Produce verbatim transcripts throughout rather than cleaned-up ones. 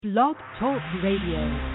Blog Talk Radio.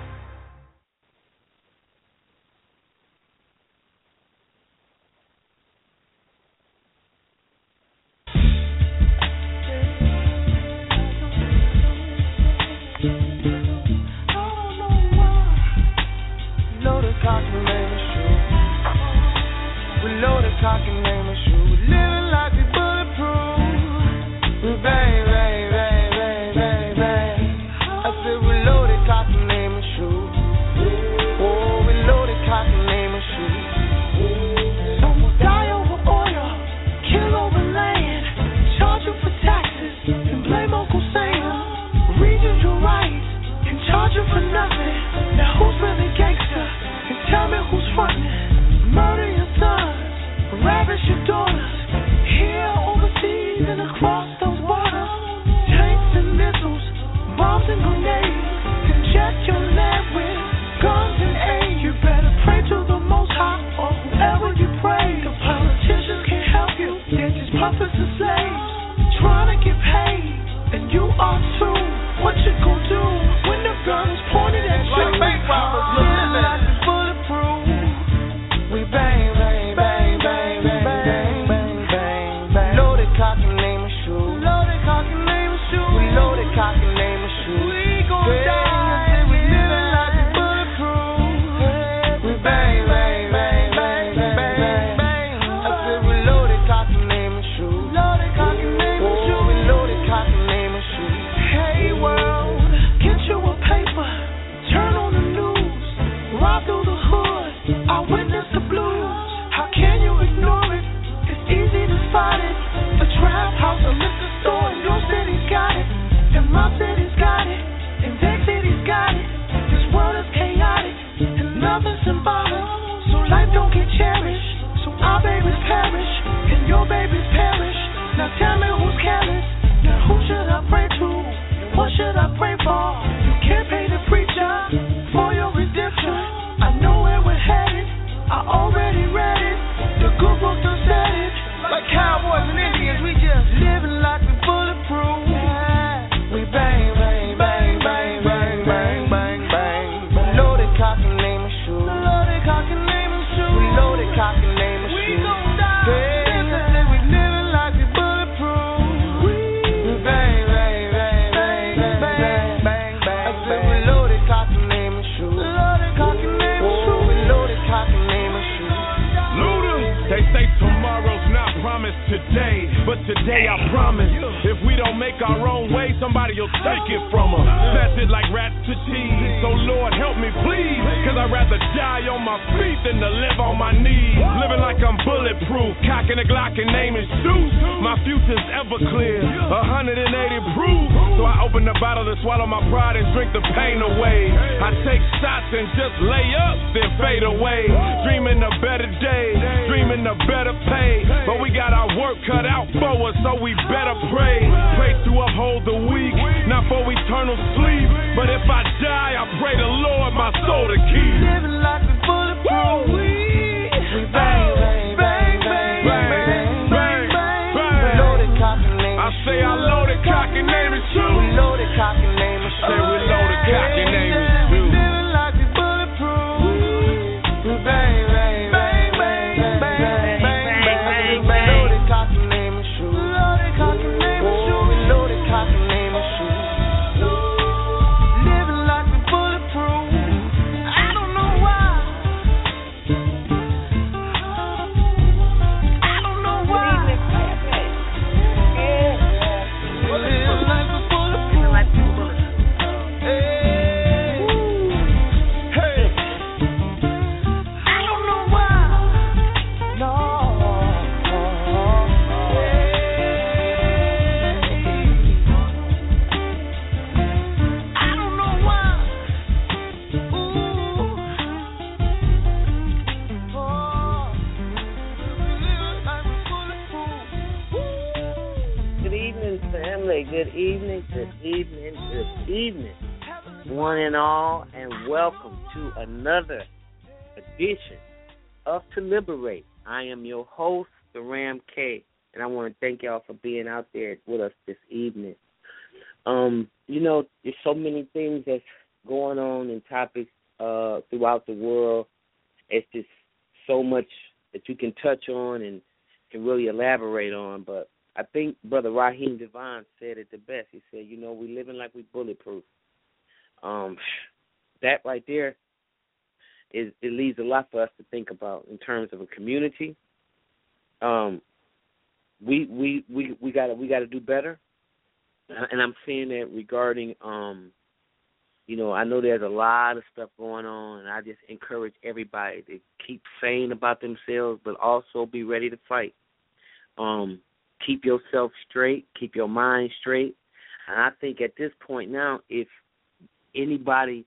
Another edition of To Liberate. I am your host, Ram K, and I want to thank y'all for being out there with us this evening. Um, you know, there's so many things that's going on in topics uh, throughout the world. It's just so much that you can touch on and can really elaborate on. But I think Brother Raheem Devon said it the best. He said, you know, we living like we bulletproof. Um, that right there is it leaves a lot for us to think about in terms of a community. Um, we we we we got we got to do better, and I'm saying that regarding um, you know, I know there's a lot of stuff going on, and I just encourage everybody to keep saying about themselves, but also be ready to fight. Um, keep yourself straight, keep your mind straight, and I think at this point now, if anybody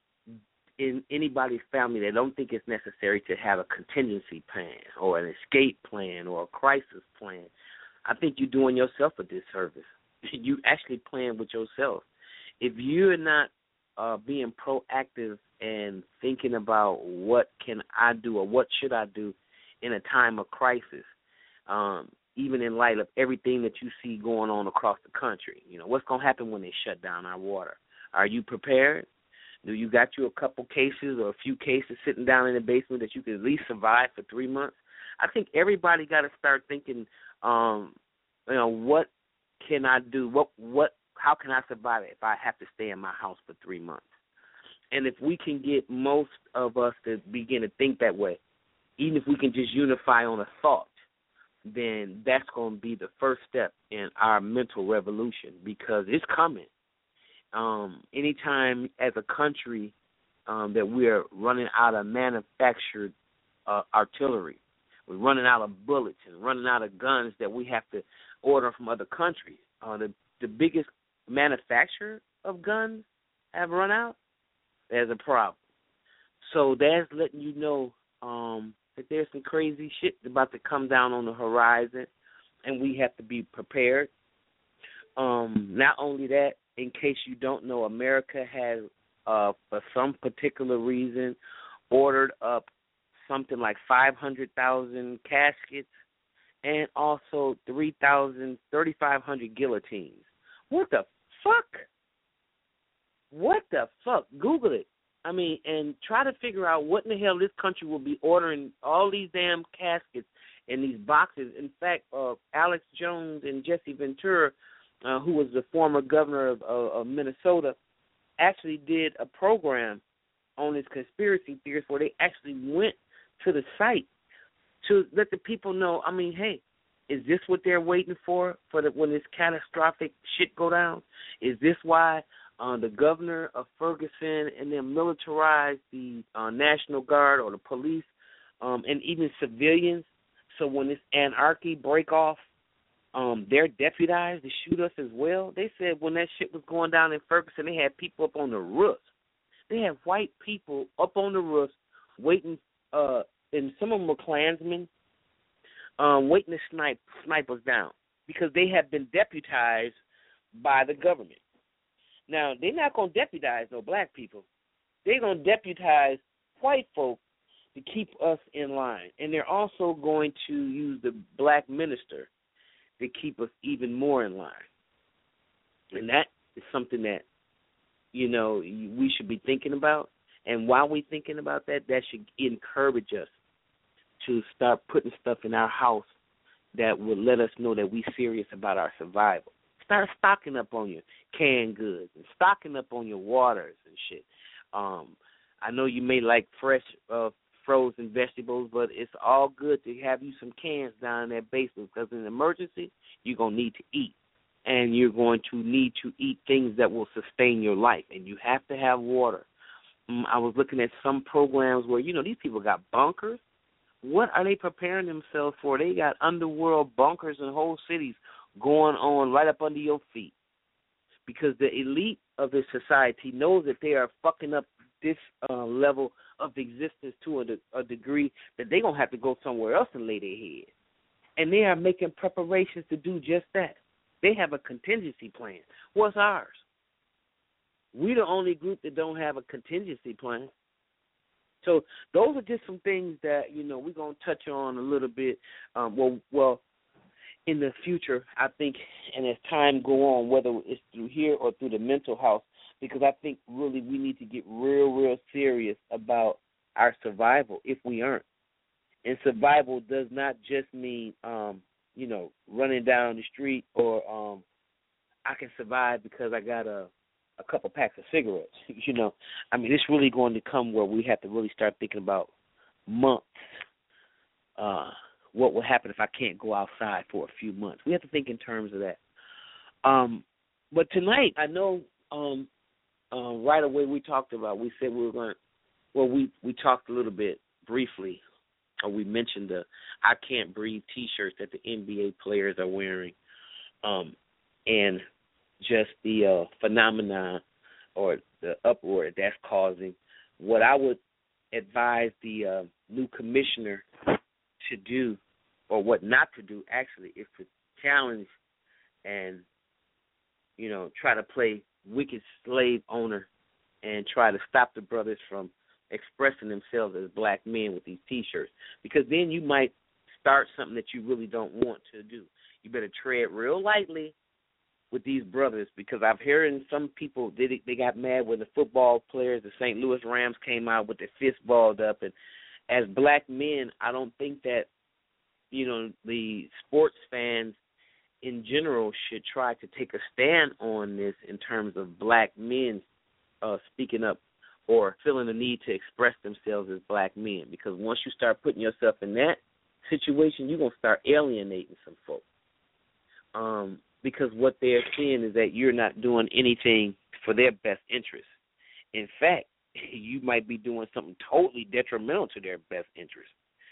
in anybody's family that don't think it's necessary to have a contingency plan or an escape plan or a crisis plan, I think you're doing yourself a disservice. You actually playing with yourself. If you're not uh, being proactive and thinking about what can I do or what should I do in a time of crisis, um, even in light of everything that you see going on across the country, you know, what's going to happen when they shut down our water? Are you prepared? Do you got you a couple cases or a few cases sitting down in the basement that you can at least survive for three months? I think everybody got to start thinking, um, you know, what can I do? What, what, how can I survive it if I have to stay in my house for three months? And if we can get most of us to begin to think that way, even if we can just unify on a thought, then that's going to be the first step in our mental revolution, because it's coming. Um, anytime as a country um, that we're running out of manufactured uh, artillery, we're running out of bullets and running out of guns that we have to order from other countries. Uh, the, the biggest manufacturer of guns have run out. There's a problem. So that's letting you know um, that there's some crazy shit about to come down on the horizon, and we have to be prepared. Um, not only that, in case you don't know, America has, uh, for some particular reason, ordered up something like five hundred thousand caskets and also three thousand, thirty-five hundred guillotines. What the fuck? What the fuck? Google it. I mean, and try to figure out what in the hell this country will be ordering all these damn caskets in these boxes. In fact, uh, Alex Jones and Jesse Ventura, Uh, who was the former governor of, uh, of Minnesota, actually did a program on his conspiracy theories where they actually went to the site to let the people know, I mean, hey, is this what they're waiting for, for the, when this catastrophic shit go down? Is this why uh, the governor of Ferguson and them militarized the uh, National Guard or the police um, and even civilians, so when this anarchy break off, Um, they're deputized to shoot us as well? They said when that shit was going down in Ferguson, they had people up on the roofs. They had white people up on the roofs waiting, uh, and some of them were Klansmen, um, waiting to snipe, snipe us down because they have been deputized by the government. Now, they're not going to deputize no black people. They're going to deputize white folk to keep us in line. And they're also going to use the black minister to keep us even more in line. And that is something that, you know, we should be thinking about. And while we're thinking about that, that should encourage us to start putting stuff in our house that will let us know that we're serious about our survival. Start stocking up on your canned goods and stocking up on your waters and shit. Um, I know you may like fresh uh, frozen vegetables, but it's all good to have you some cans down in that basement because in an emergency, you're going to need to eat. And you're going to need to eat things that will sustain your life. And you have to have water. Um, I was looking at some programs where, you know, these people got bunkers. What are they preparing themselves for? They got underworld bunkers in whole cities going on right up under your feet. Because the elite of this society knows that they are fucking up this uh, level of existence to a, de- a degree that they're going to have to go somewhere else and lay their head. And they are making preparations to do just that. They have a contingency plan. What's ours? We're the only group that don't have a contingency plan. So those are just some things that, you know, we're going to touch on a little bit. Um, well, well, in the future, I think, and as time go on, whether it's through here or through the mental health, because I think really we need to get real, real serious about our survival if we aren't. And survival does not just mean, um, you know, running down the street or um, I can survive because I got a, a couple packs of cigarettes. You know, I mean, it's really going to come where we have to really start thinking about months. Uh, what will happen if I can't go outside for a few months? We have to think in terms of that. Um, but tonight, I know um, uh, right away we talked about, we said we were going to, well, we, we talked a little bit briefly, or we mentioned the I Can't Breathe T-shirts that the N B A players are wearing, um, and just the uh, phenomenon or the uproar that's causing. What I would advise the uh, new commissioner to do, or what not to do, actually, is to challenge and, you know, try to play wicked slave owner and try to stop the brothers from expressing themselves as black men with these T-shirts, because then you might start something that you really don't want to do. You better tread real lightly with these brothers, because I've heard some people, they, they got mad when the football players, the Saint Louis Rams, came out with their fists balled up. And as black men, I don't think that, you know, the sports fans in general should try to take a stand on this in terms of black men uh, speaking up or feeling the need to express themselves as black men, because once you start putting yourself in that situation, you're going to start alienating some folks. Um, because what they're seeing is that you're not doing anything for their best interest. In fact, you might be doing something totally detrimental to their best interest.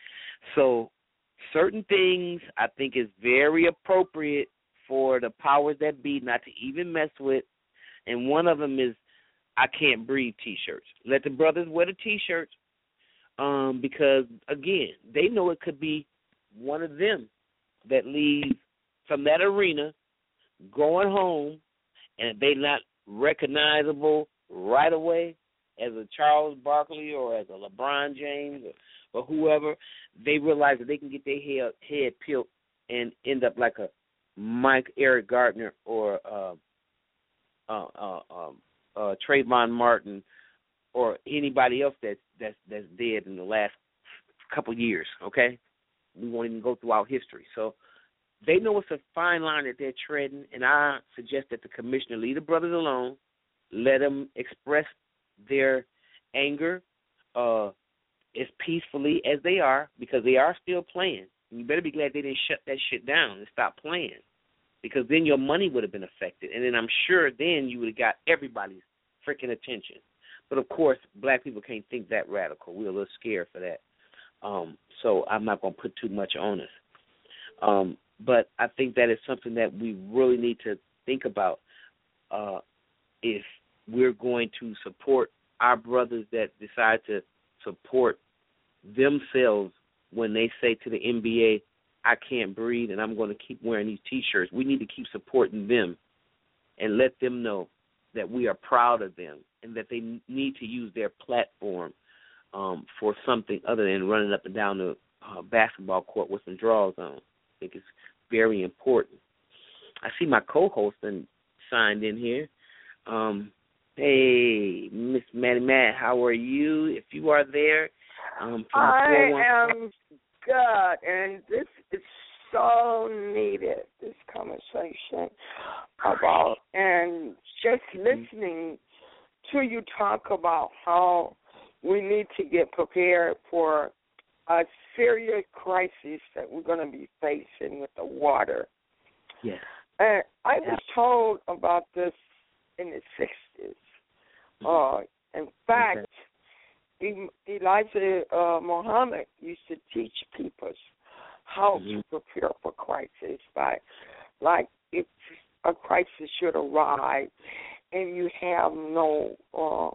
So certain things I think is very appropriate for the powers that be not to even mess with, and one of them is I Can't Breathe T-shirts. Let the brothers wear the T-shirts um, because, again, they know it could be one of them that leaves from that arena going home, and if they're not recognizable right away as a Charles Barkley or as a LeBron James or, or whoever, they realize that they can get their head, head peeled and end up like a Mike Eric Gardner or uh, uh, uh, um, uh, Trayvon Martin or anybody else that's, that's, that's dead in the last couple years, okay? We won't even go through our history. So they know it's a fine line that they're treading, and I suggest that the commissioner leave the brothers alone, let them express their anger uh, as peacefully as they are, because they are still playing. And you better be glad they didn't shut that shit down and stop playing, because then your money would have been affected, and then I'm sure then you would have got everybody's freaking attention. But, of course, black people can't think that radical. We're a little scared for that. Um, so I'm not going to put too much on us. Um, but I think that is something that we really need to think about uh, if we're going to support our brothers that decide to support themselves when they say to the N B A, I can't breathe and I'm going to keep wearing these T-shirts. We need to keep supporting them and let them know that we are proud of them and that they need to use their platform um, for something other than running up and down the uh, basketball court with some draws on. I think it's very important. I see my co-host and signed in here. Um, hey, Miss Maddie Matt, how are you? If you are there, um, from I am good, and this is so needed, this conversation about, and just listening to you talk about how we need to get prepared for a serious crisis that we're going to be facing with the water. Yes. And I was told about this in the sixties. Uh, in fact, okay. Elijah uh, Muhammad used to teach people how mm-hmm. to prepare for crisis. By, like, if a crisis should arrive and you have no uh,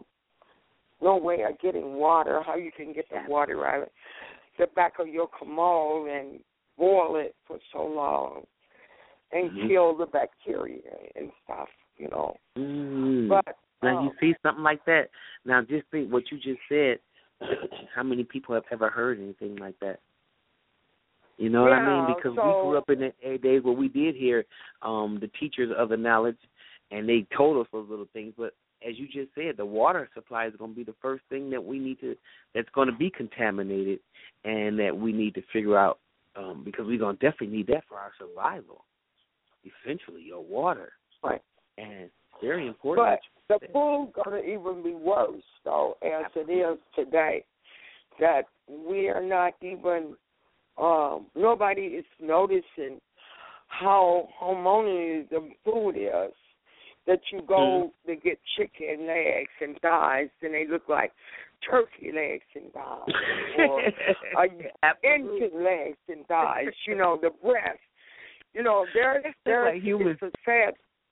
no way of getting water, how you can get the water out of the back of your commode and boil it for so long and mm-hmm. kill the bacteria and stuff, you know. Mm. But now um, you see something like that. Now just think what you just said. How many people have ever heard anything like that? You know yeah, what I mean? Because so, we grew up in the days where we did hear um, the teachers of the knowledge, and they told us those little things. But as you just said, the water supply is going to be the first thing that we need to, that's going to be contaminated, and that we need to figure out, um, because we're going to definitely need that for our survival, essentially, your water. Right. And it's very important. But the food going to even be worse, though, as it is today, that we are not even, um, nobody is noticing how hormonal the food is. That you go mm. to get chicken legs and thighs, and they look like turkey legs and thighs, or uh, Indian legs and thighs. You know, the breast. You know, there's there's like humans. It's a sad.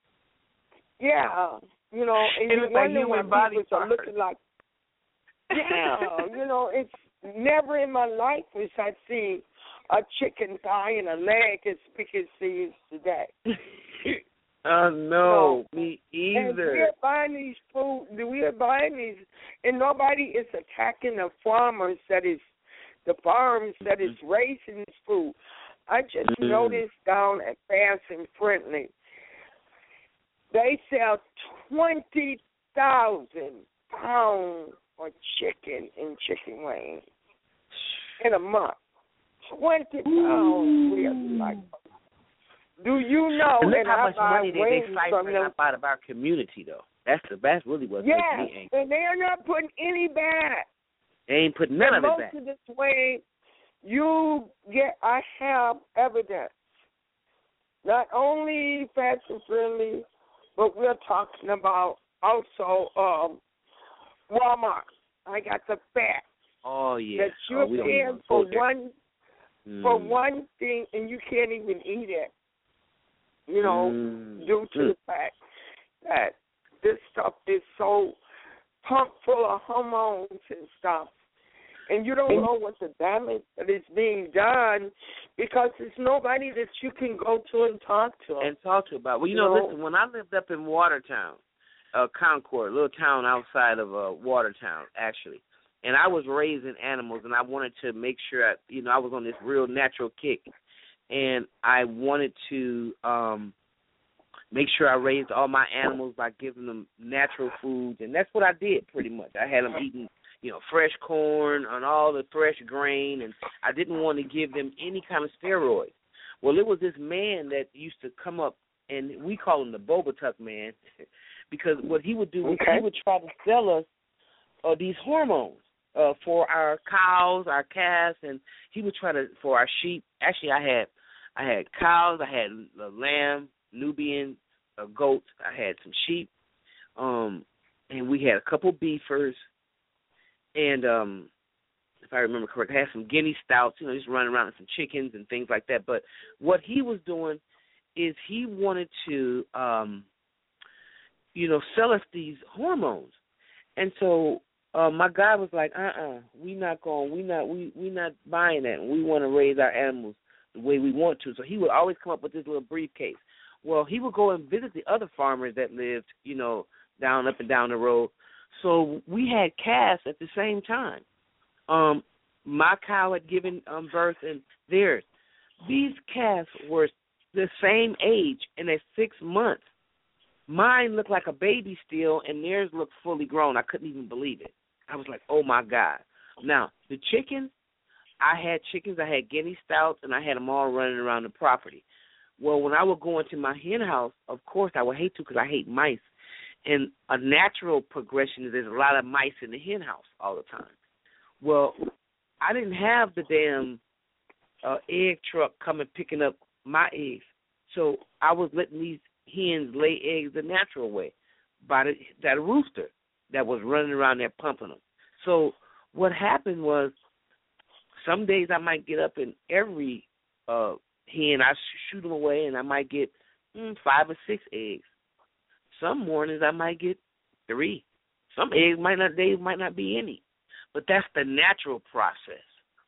Yeah, you know, and it you looks wonder like when people are looking like. Yeah, you know, it's never in my life was I see a chicken thigh and a leg as big as these today. Oh, uh, no, so, me either. And we're buying these food, we're buying these, and nobody is attacking the farmers that is, the farms that is raising this food. I just mm-hmm. noticed down at Fast and Friendly, they sell twenty thousand pounds of chicken and chicken wings in a month. twenty pounds. We are like, do you know? And look and how I much money they, they siphon them. out of our community, though. That's the that's really what's yes, making me angry. And they're not putting any back. They ain't putting none and of it most back. Most of this way, you get. I have evidence. Not only Fast and Friendly, but we're talking about also um, Walmart. I got the facts. Oh yeah. That you're oh, paying for one mm. for one thing, and you can't even eat it. You know, mm. due to mm. the fact that this stuff is so pumped full of hormones and stuff, and you don't know what the damage that is being done because there's nobody that you can go to and talk to. And talk to about. Well, you, you know, know, listen, when I lived up in Watertown, uh, Concord, a little town outside of uh, Watertown, actually, and I was raising animals, and I wanted to make sure, I, you know, I was on this real natural kick, and I wanted to um, make sure I raised all my animals by giving them natural foods, and that's what I did pretty much. I had them eating, you know, fresh corn and all the fresh grain, and I didn't want to give them any kind of steroids. Well, it was this man that used to come up, and we call him the Boba-Tuck man, because what he would do okay. is he would try to sell us uh, these hormones. Uh, for our cows, our calves, and he would try to for our sheep. Actually, I had I had cows, I had a lamb, Nubian, uh, goats. I had some sheep, um, and we had a couple beefers, and um, if I remember correctly, I had some guinea stouts. You know, just running around with some chickens and things like that. But what he was doing is he wanted to, um, you know, sell us these hormones, and so. Uh, my guy was like, uh-uh, we not going, we not, we we not buying that. We want to raise our animals the way we want to. So he would always come up with this little briefcase. Well, he would go and visit the other farmers that lived, you know, down up and down the road. So we had calves at the same time. Um, my cow had given um, birth, and theirs. These calves were the same age, and at six months, mine looked like a baby still, and theirs looked fully grown. I couldn't even believe it. I was like, oh, my God. Now, the chickens, I had chickens, I had guinea stouts, and I had them all running around the property. Well, when I would go into my hen house, of course, I would hate to because I hate mice. And a natural progression is there's a lot of mice in the hen house all the time. Well, I didn't have the damn uh, egg truck coming picking up my eggs. So I was letting these hens lay eggs the natural way by the, that rooster that was running around there pumping them. So what happened was some days I might get up and every uh, hen, I shoot them away, and I might get mm, five or six eggs. Some mornings I might get three. Some eggs might not, days might not be any. But that's the natural process.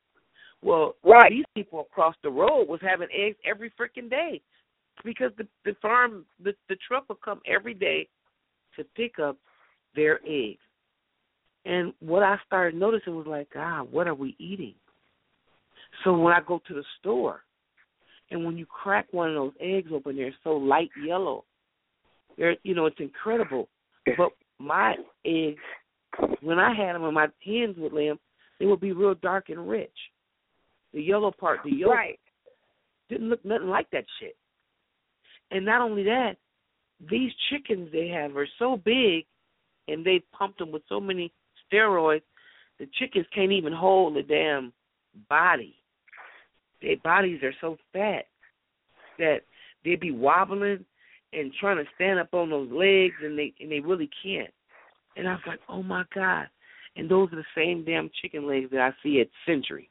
Well, right. These people across the road was having eggs every freaking day because the, the farm, the, the truck would come every day to pick up their eggs. And what I started noticing was like, God, what are we eating? So when I go to the store, and when you crack one of those eggs open, they're so light yellow. They're, you know, it's incredible. But my eggs, when I had them and my hens would lay them, they would be real dark and rich. The yellow part, the yolk, right. didn't look nothing like that shit. And not only that, these chickens they have are so big, and they pumped them with so many steroids, the chickens can't even hold the damn body. Their bodies are so fat that they be wobbling and trying to stand up on those legs, and they and they really can't. And I was like, oh, my God. And those are the same damn chicken legs that I see at Century.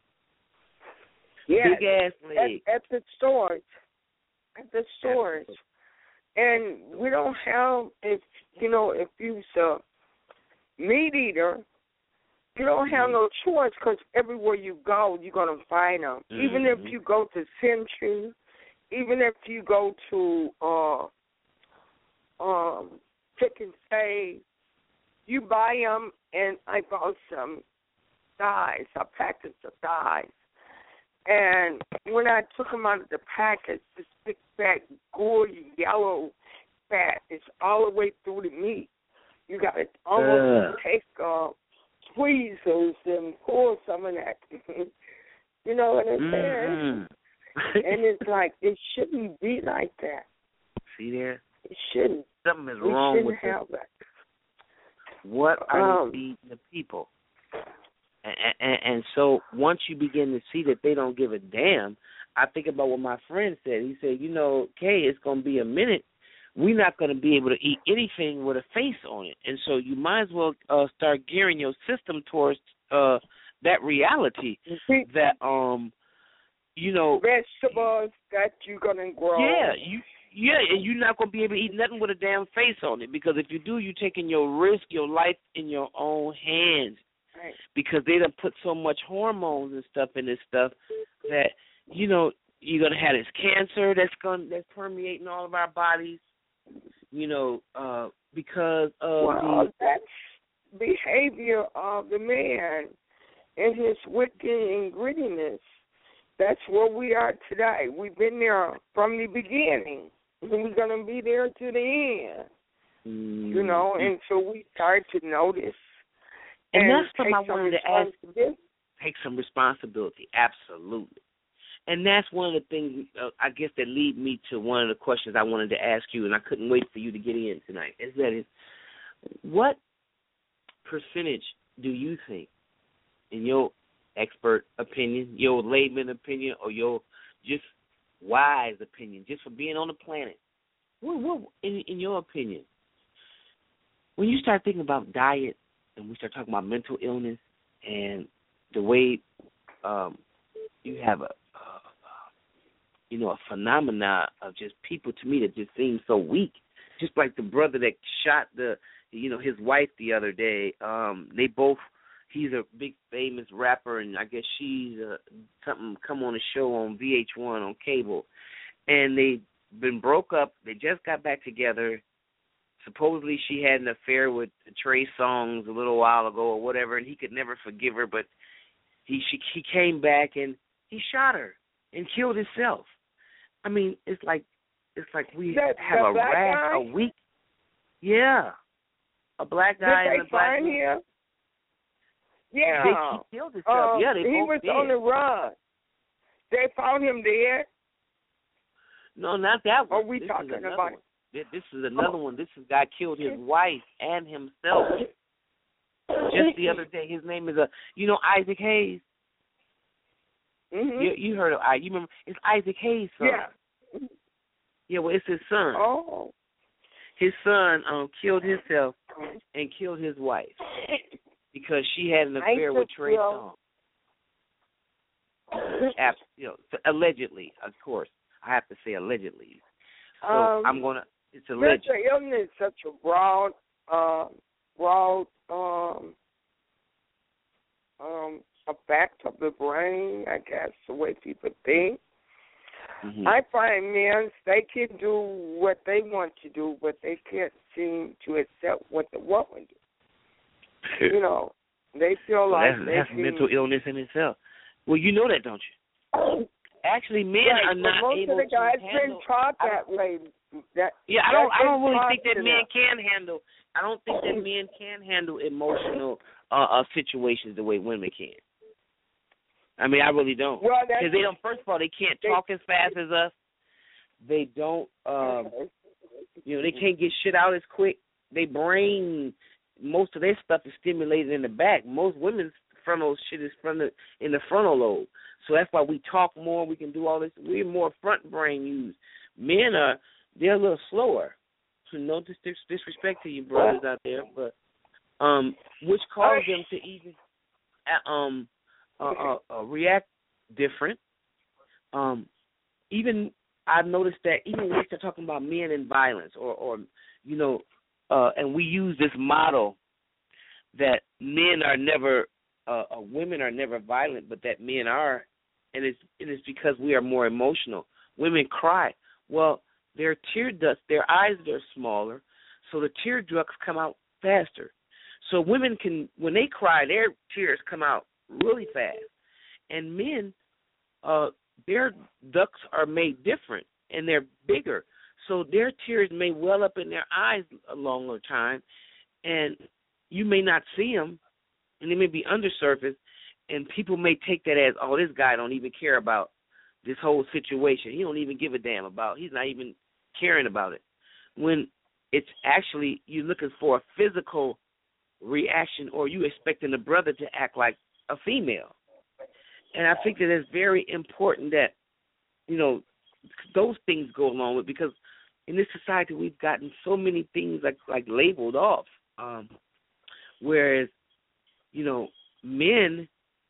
Yeah, big-ass legs. At, at the stores. At the stores. And we don't have, if you know, if you're a meat eater, you don't have no choice because everywhere you go, you're going to find them. Mm-hmm. Even if you go to Century, even if you go to uh, um, Pick and Save, you buy them, and I bought some thighs, a package of thighs. And when I took them out of the package, this big, fat, gory, yellow fat is all the way through the meat. You got to almost uh. take uh, tweezers and pull some of that. You know what I'm saying? Mm-hmm. And it's like, it shouldn't be like that. See there? It shouldn't. Something is we wrong with have it. That. What are um, you feeding the people? And, and, and so once you begin to see that they don't give a damn, I think about what my friend said. He said, you know, Kay, it's going to be a minute. We're not going to be able to eat anything with a face on it. And so you might as well uh, start gearing your system towards uh, that reality that, um, you know. Vegetables that you're going to grow. Yeah, you. Yeah, and you're not going to be able to eat nothing with a damn face on it, because if you do, you're taking your risk, your life in your own hands. Right. Because they done put so much hormones and stuff in this stuff that, you know, you're going to have this cancer that's going that's permeating all of our bodies, you know, uh, because of well, the... that's behavior of the man and his wicked and grittiness. That's where we are today. We've been there from the beginning. We're going to be there to the end, mm. you know, and so we start to notice. And, and that's something I wanted to ask. Take some responsibility, absolutely. And that's one of the things, uh, I guess, that lead me to one of the questions I wanted to ask you, and I couldn't wait for you to get in tonight, is that is, what percentage do you think, in your expert opinion, your layman opinion, or your just wise opinion, just for being on the planet, what, what in, in your opinion, when you start thinking about diet and we start talking about mental illness and the way um, you have a, uh, you know, a phenomena of just people, to me, that just seem so weak, just like the brother that shot the, you know, his wife the other day. Um, they both. He's a big famous rapper, and I guess she's uh, something come on a show on V H one on cable. And they've been broke up. They just got back together. Supposedly she had an affair with Trey Songz a little while ago or whatever, and he could never forgive her. But he she, he came back and he shot her and killed himself. I mean, it's like it's like we that, have a rash a week. Yeah, a black guy Did and a black find him? Yeah. They, he killed himself. Um, yeah, they he both was did. on the run. They found him dead. No, not that one. Are we this talking about? One. This is another oh. one. This is guy killed his wife and himself. Just the other day. His name is a, you know, Isaac Hayes. Mm-hmm. You, you heard of I? You remember? It's Isaac Hayes' son. Yeah. Yeah. Well, it's his son. Oh. His son um killed himself and killed his wife because she had an affair Isaac with Trey Will. Songz. You know, allegedly, of course. I have to say allegedly. So um, I'm gonna. It's alleged. Mental illness is such a broad, uh, broad um, um, effect of the brain. I guess the way people think. Mm-hmm. I find men, they can do what they want to do, but they can't seem to accept what the woman do. You know, they feel well, like that's, they that's can, mental illness in itself. Well, you know that, don't Actually, men right, are not most able of the guys to handle. been taught that way. That, yeah, I don't. I don't really taught think that to men them. can handle. I don't think that men can handle emotional uh, uh, situations the way women can. I mean, I really don't. Well, Because they don't. First of all, they can't they, talk as fast as us. They don't. Um, you know, they can't get shit out as quick. They brain. Most of their stuff is stimulated in the back. Most women's frontal shit is from the in the frontal lobe. So that's why we talk more. We can do all this. We're more front brain used. Men are they're a little slower. So no dis- disrespect to you brothers out there, but um, which causes them to even uh, um uh, uh, uh, react different. Um, even I've noticed that even when we start talking about men and violence, or or you know, uh, and we use this model that men are never, uh, uh, women are never violent, but that men are, and it's it is because we are more emotional. Women cry. Well, their tear ducts, their eyes are smaller, so the tear ducts come out faster. So women can, when they cry, their tears come out really fast. And men, uh, their ducts are made different, and they're bigger. So their tears may well up in their eyes a longer time, and you may not see them, and they may be undersurface, and people may take that as, oh, this guy don't even care about this whole situation. He don't even give a damn about. He's not even caring about it. When it's actually you're looking for a physical reaction, or you expecting the brother to act like a female. And I think that it's very important that, you know, those things go along with, because in this society we've gotten so many things like like labeled off. Um, whereas, you know, men,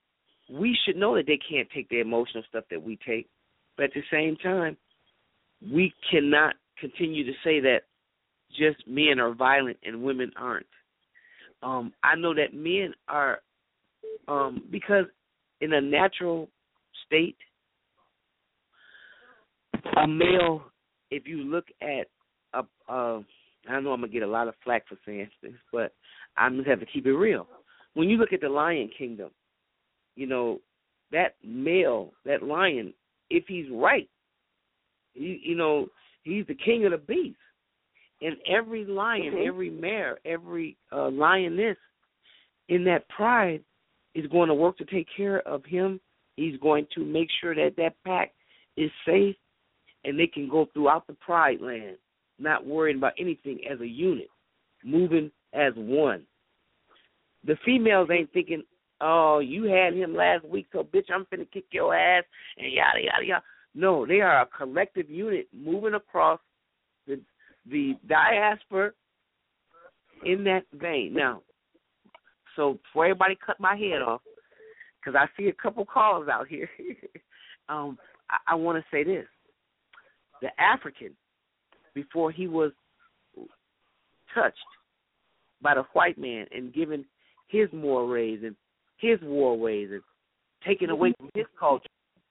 we should know that they can't take the emotional stuff that we take. But at the same time, we cannot continue to say that just men are violent and women aren't. Um, I know that men are, um, because in a natural state, a male, if you look at, a, uh, I know I'm going to get a lot of flack for saying this, but I'm going to have to keep it real. When you look at the Lion Kingdom, you know, that male, that lion, if he's right, he, you know, he's the king of the beasts. And every lion, mm-hmm. every mare, every uh, lioness in that pride is going to work to take care of him. He's going to make sure that that pack is safe and they can go throughout the pride land, not worrying about anything, as a unit, moving as one. The females ain't thinking, oh, you had him last week, so bitch, I'm finna kick your ass, and yada, yada, yada. No, they are a collective unit moving across the the diaspora in that vein. Now, so before everybody cut my head off, because I see a couple callers out here, um, I, I want to say this. The African, before he was touched by the white man and given his mores and his war ways and taken away from his culture,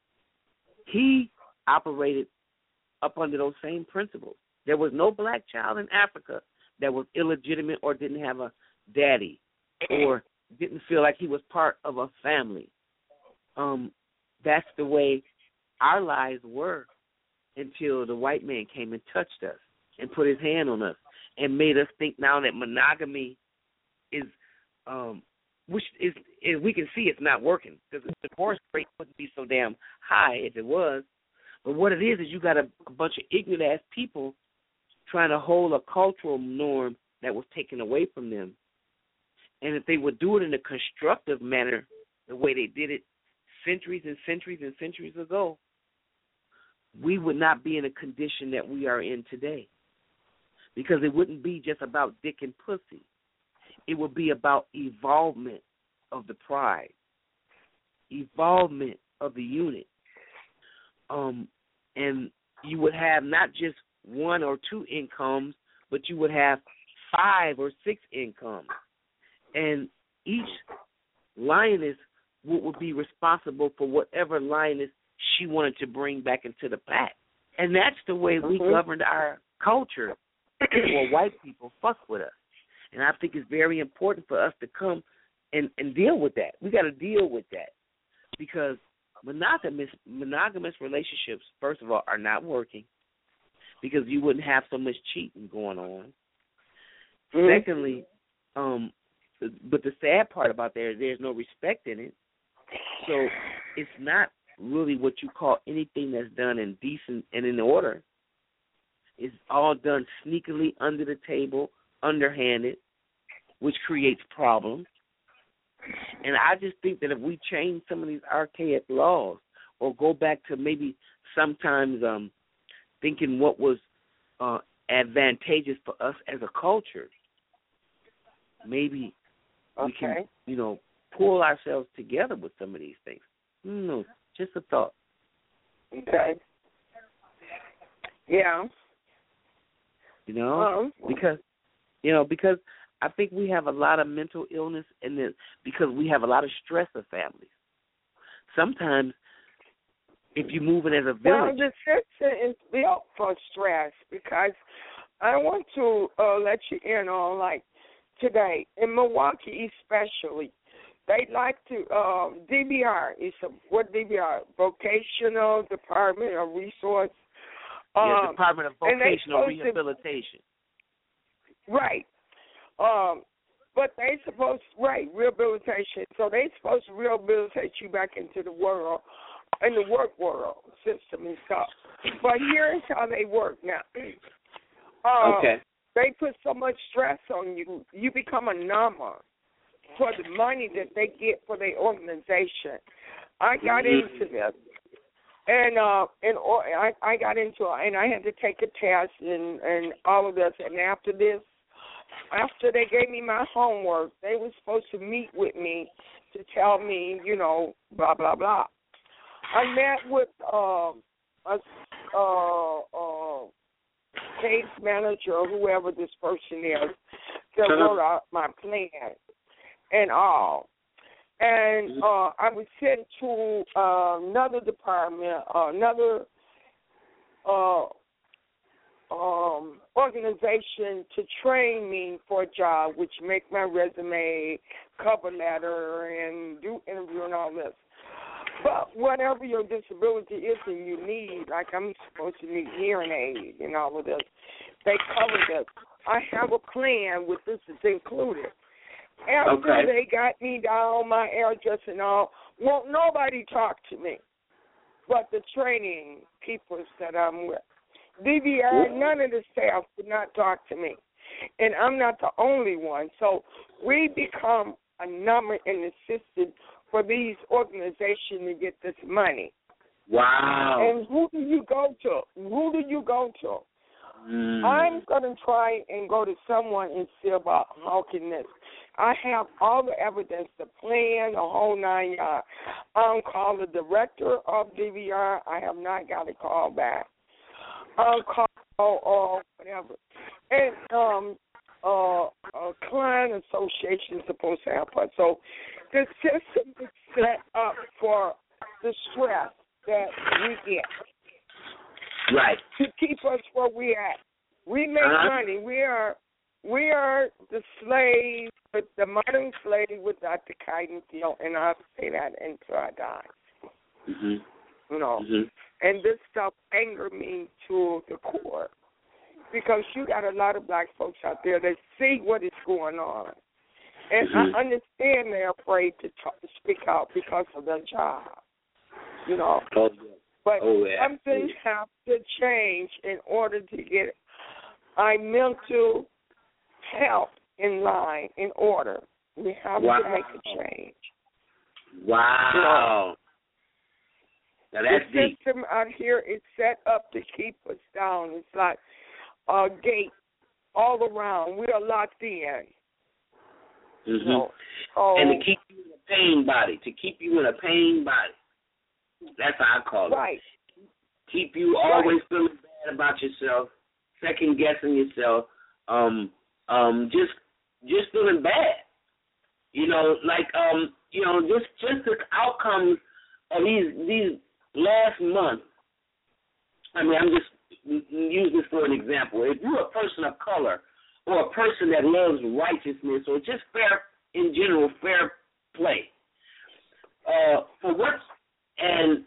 he operated up under those same principles. There was no black child in Africa that was illegitimate or didn't have a daddy or didn't feel like he was part of a family. Um, that's the way our lives were until the white man came and touched us and put his hand on us and made us think now that monogamy is, um, which is, is, we can see it's not working, because the divorce rate wouldn't be so damn high if it was. But what it is is you got a, a bunch of ignorant-ass people trying to hold a cultural norm that was taken away from them. And if they would do it in a constructive manner, the way they did it centuries and centuries and centuries ago, we would not be in a condition that we are in today. Because it wouldn't be just about dick and pussy. It would be about evolvement of the pride, evolvement of the unit. Um, and you would have not just one or two incomes, but you would have five or six incomes. And each lioness would, would be responsible for whatever lioness she wanted to bring back into the pack. And that's the way we mm-hmm. governed our culture before white people fuck with us. And I think it's very important for us to come and, and deal with that. We got to deal with that, because monogamous monogamous relationships, first of all, are not working because you wouldn't have so much cheating going on. Mm-hmm. Secondly, um, but the sad part about there, there's no respect in it. So it's not really what you call anything that's done in decent and in order. It's all done sneakily, under the table, underhanded, which creates problems. And I just think that if we change some of these archaic laws or go back to maybe sometimes um, thinking what was uh, advantageous for us as a culture, maybe okay. we can, you know, pull ourselves together with some of these things. No, just a thought. Okay. Yeah. You know, um, because, you know, because I think we have a lot of mental illness, and then because we have a lot of stress of families. Sometimes, if you're moving as a village, well, the system is built for stress because I want to uh, let you in on like today in Milwaukee, especially. They like to uh, D B R is a, what D B R Vocational Department of Resource. Um, yeah, Department of Vocational Rehabilitation. To, right. Um, but they supposed right rehabilitation. So they supposed to rehabilitate you back into the world, in the work world system and stuff. But here's how they work now. Uh, okay. They put so much stress on you, you become a number for the money that they get for their organization. I got mm-hmm. into this. And uh, and or, I, I got into it, and I had to take a test and, and all of this. And after this, after they gave me my homework, they were supposed to meet with me to tell me, you know, blah, blah, blah. I met with uh, a uh, uh, case manager or whoever this person is that wrote out my plan and all. And uh, I was sent to uh, another department, uh, another uh, um, organization to train me for a job, which make my resume, cover letter, and do interview and all this. But whatever your disability is and you need, like I'm supposed to need hearing aid and all of this, they cover this. I have a plan with this is included. After okay. they got me down, my address and all, won't nobody talk to me but the training people that I'm with. D V R, none of the staff would not talk to me. And I'm not the only one. So we become a number in the system for these organizations to get this money. Wow. And who do you go to? Who do you go to? Mm. I'm going to try and go to someone and see about how can this. I have all the evidence, the plan, the whole nine yards. I'm called the director of D V R. I have not got a call back. I'm called or whatever. And um, uh, a client association is supposed to help us. So the system is set up for the stress that we get. Right. To keep us where we at. We make uh-huh. money. We are we are the slave, but the modern slave without the kite field, and I'll say that until I die. Mm-hmm. You know. Mm-hmm. And this stuff angered me to the core. Because you got a lot of black folks out there that see what is going on. And mm-hmm. I understand they're afraid to talk, speak out because of their job. You know. Oh, yeah. But oh, yeah. something has to change in order to get our mental health in line, in order. We have wow. to make a change. Wow. You know, now that's the deep. system out here is set up to keep us down. It's like a gate all around. We are locked in. Mm-hmm. You know? oh, and to keep you in a pain body, to keep you in a pain body. That's how I call it. Right. Keep you always right. feeling bad about yourself, second guessing yourself, um, um, just just feeling bad. You know, like um, you know, just just the outcomes of these these last month. I mean, I'm just using this for an example. If you're a person of color or a person that loves righteousness or just fair in general, fair play, uh, for what's and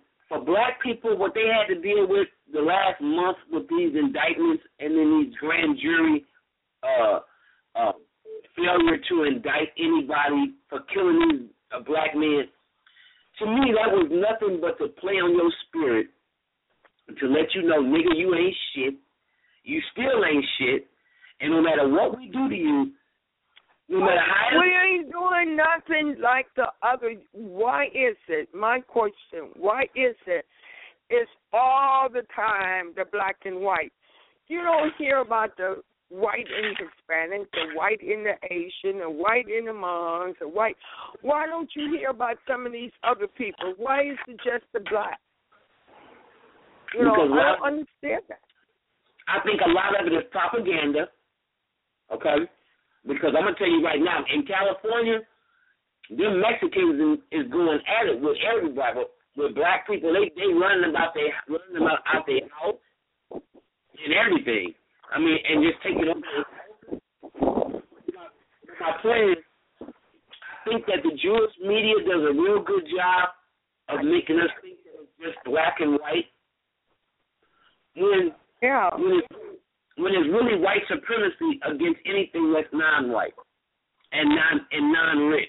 people, what they had to deal with the last month with these indictments and then these grand jury uh, uh, failure to indict anybody for killing these uh, black men, to me that was nothing but to play on your spirit to let you know, nigga, you ain't shit. You still ain't shit. And no matter what we do to you, no matter how... We ain't doing nothing like the other. Why is it? My question, why is it? It's all the time the black and white. You don't hear about the white and Hispanic, the white and the Asian, the white and the Hmong, the white. Why don't you hear about some of these other people? Why is it just the black? You know, because I don't understand that. I think a lot of it is propaganda, okay? Because I'm going to tell you right now, in California, them Mexicans is going at it with everybody. With black people, they they running about their running about out their house and everything. I mean, and just taking over. My point is, I think that the Jewish media does a real good job of making us think that it's just black and white. When, yeah. when, it's, when it's really white supremacy against anything that's non-white and non and non-rich.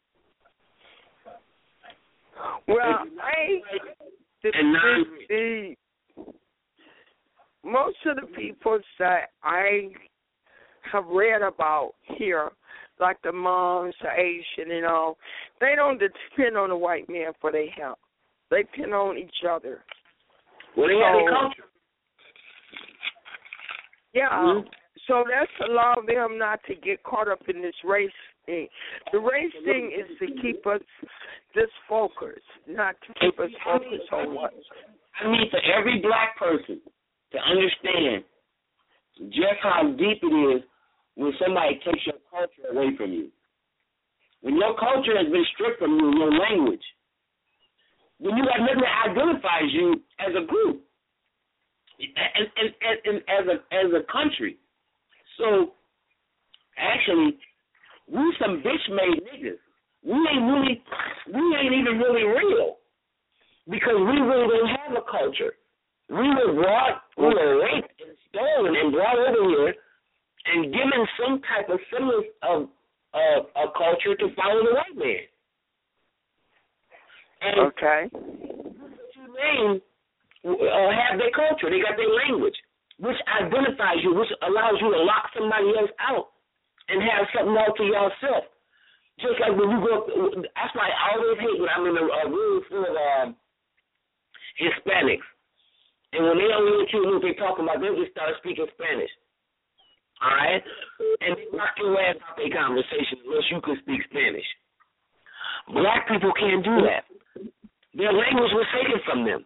Well, I the, and non the, the most of the people that I have read about here, like the Hmongs, the Asian, and all, they don't depend on the white man for their help. They depend on each other. Well, they so, have their culture. Yeah. Mm-hmm. So let's allow them not to get caught up in this race thing. The race thing is to keep us disfocused, not to keep us focused on what. I mean, for every black person to understand just how deep it is when somebody takes your culture away from you. When your culture has been stripped from you, your language, when you have nothing that identifies you as a group, and, and, and, and as a as a country. So, actually, we some bitch-made niggas. We ain't really, we ain't even really real because we really don't have a culture. We were brought, we were raped and stolen and brought over here and given some type of semblance of of a culture to follow the white man. And okay. Two men uh, have their culture. They got their language, which identifies you, which allows you to lock somebody else out and have something all to yourself. Just like when you go, that's why I always hate when I'm in a, a room full of um, Hispanics. And when they don't know what you know, they're talking about, they just start speaking Spanish. All right? And they knock your ass out their conversation unless you can speak Spanish. Black people can't do that. Their language was taken from them.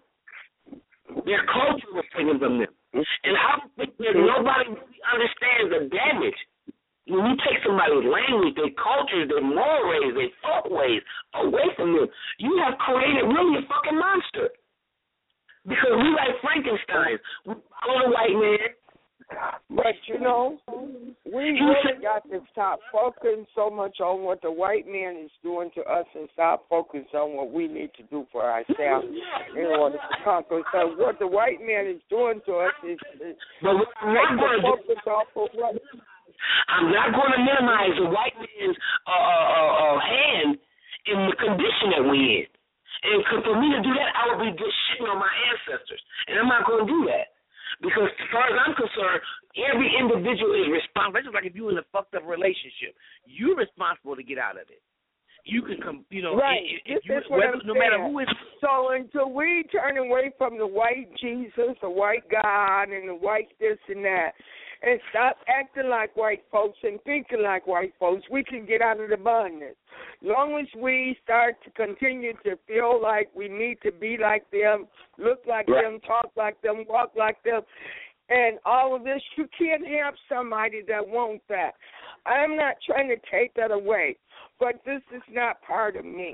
Their culture was taken from them. And I don't think that nobody really understands the damage. When you take somebody's language, their culture, their moral ways, their thought ways away from them, you have created really a fucking monster. Because we like Frankenstein. We follow the white man. But, you know, we really got to stop focusing so much on what the white man is doing to us and stop focusing on what we need to do for ourselves in order to conquer. So what the white man is doing to us is, is but I'm not going to focus off of what... I'm not going to minimize the white man's uh, uh, uh, hand in the condition that we're in. And for me to do that, I would be just shitting on my ancestors. And I'm not going to do that. Because as far as I'm concerned, every individual is responsible. It's just like if you're in a fucked up relationship, you're responsible to get out of it. You can come, you know, right. if, if you, this is what whether, I'm no saying. matter who is. So until we turn away from the white Jesus, the white God, and the white this and that, and stop acting like white folks and thinking like white folks, we can get out of the bondage. Long as we start to continue to feel like we need to be like them, look like right. them, talk like them, walk like them, and all of this, you can't have somebody that wants that. I'm not trying to take that away, but this is not part of me.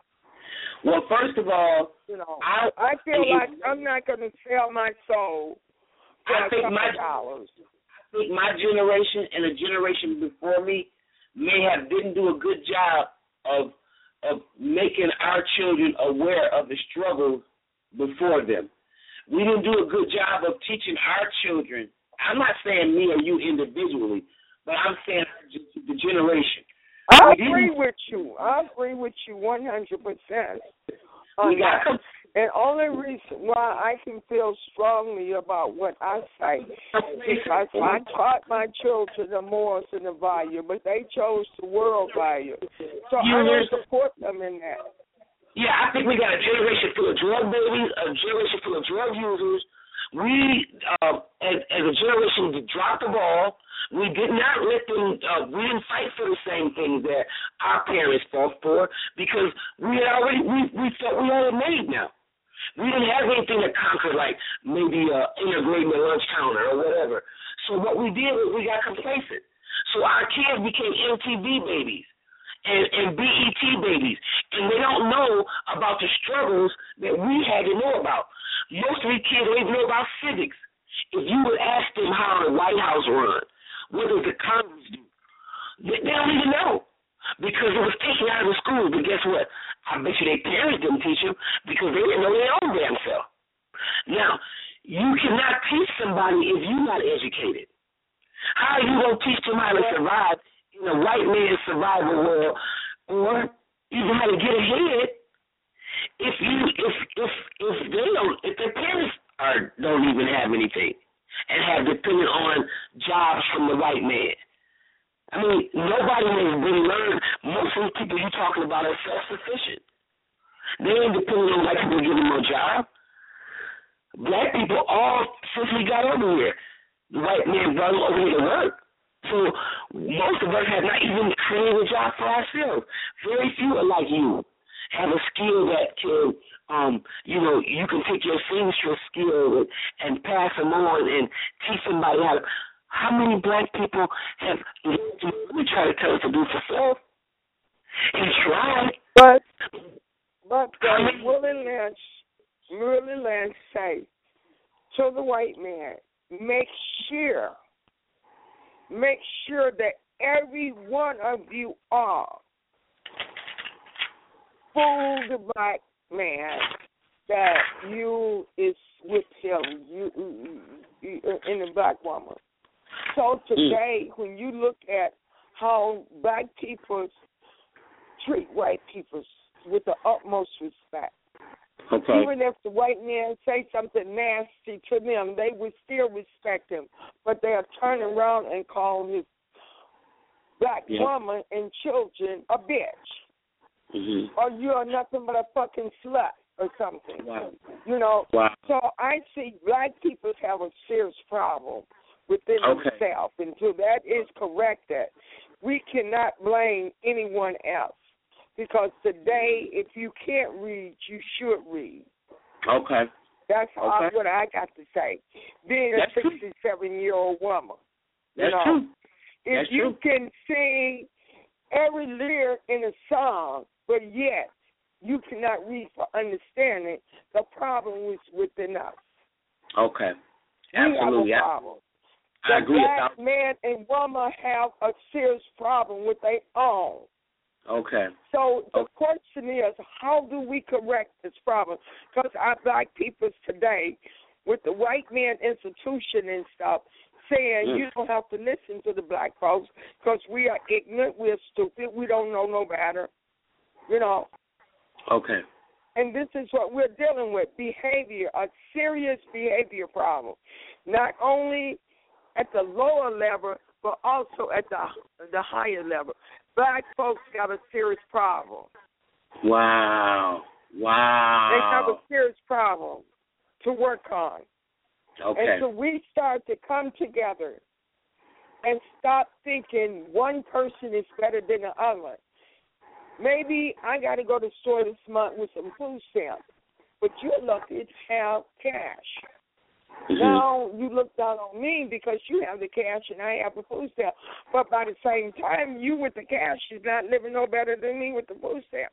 Well, first of all, you know, I, I feel like I'm not going to sell my soul for I a think couple my, dollars. I think my generation and the generation before me may have didn't do a good job of of making our children aware of the struggles before them. We didn't do a good job of teaching our children. I'm not saying me or you individually, but I'm saying the generation. I agree with you. I agree with you one hundred percent. We got uh, and only reason why I can feel strongly about what I say because I taught my children the morals and the value, but they chose the world value. So I don't support them in that. Yeah, I think we got a generation full of drug babies, a generation full of drug users. We, uh, as, as a generation, dropped the ball. We did not let them, uh, we didn't fight for the same things that our parents fought for because we had already, we, we felt we already made now. We didn't have anything to conquer, like maybe uh, integrating the lunch counter or whatever. So what we did was we got complacent. So our kids became M T V babies and, and B E T babies, and they don't know about the struggles that we had to know about. Most of these kids don't even know about civics. If you would ask them how the White House runs, what does the Congress do, they, they don't even know because it was taken out of the schools. But guess what? I bet you their parents didn't teach them because they didn't know their own damn self. Now, you cannot teach somebody if you're not educated. How are you going to teach them how to survive in a white man's survival world, or even how to get ahead if you if if if they don't if their parents are don't even have anything and have depended on jobs from the white man? I mean, nobody has been learned. Most of the people you're talking about are self-sufficient. They ain't depending on white people to give them a job. Black people, all since we got over here, the white man brought them over here to work. So most of us have not even created a job for ourselves. Very few are like you, have a skill that can, um, you know, you can take your seamstress skill and, and pass them on and teach somebody how to. How many black people have we try to tell us to do for self? And try. But but uh, Willie Lynch, Willie Lynch say to the white man, make sure, make sure that every one of you are fool the black man that you is with him, you, you, you in the black woman. So today, mm. when you look at how black people treat white people with the utmost respect, okay. even if the white man say something nasty to them, they would still respect him. But they'll turn around and call his black yeah. woman and children a bitch. Mm-hmm. Or you are nothing but a fucking slut or something. Wow. You know, wow. So I see black people have a serious problem within okay. themselves. Until that is corrected, we cannot blame anyone else. Because today, if you can't read, you should read. Okay. That's okay. what I got to say. Being That's a sixty-seven-year-old woman. That's you know, true. If That's you true. can sing every lyric in a song, but yet you cannot read for understanding, the problem is within us. Okay. Absolutely. We have a problem. I the agree. Black man and woman have a serious problem with their own. Okay. So the okay. question is, how do we correct this problem? Because our black people today, with the white man institution and stuff, saying mm. you don't have to listen to the black folks because we are ignorant, we're stupid, we don't know no better, you know. Okay. And this is what we're dealing with, behavior, a serious behavior problem, not only at the lower level, but also at the the higher level. Black folks got a serious problem. Wow. Wow. They have a serious problem to work on. Okay. And so we start to come together and stop thinking one person is better than the other. Maybe I got to go to the store this month with some food stamps, but you're lucky to have cash. Mm-hmm. Now you look down on me because you have the cash and I have the food stamp. But by the same time, you with the cash is not living no better than me with the food stamp.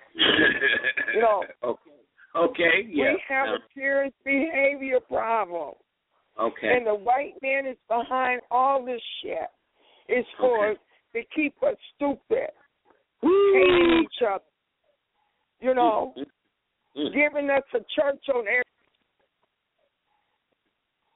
You know. Okay. Okay. Yeah. We have a serious behavior problem. Okay. And the white man is behind all this shit. It's for okay. to keep us stupid, hating each other. You know. Mm. giving us a church on every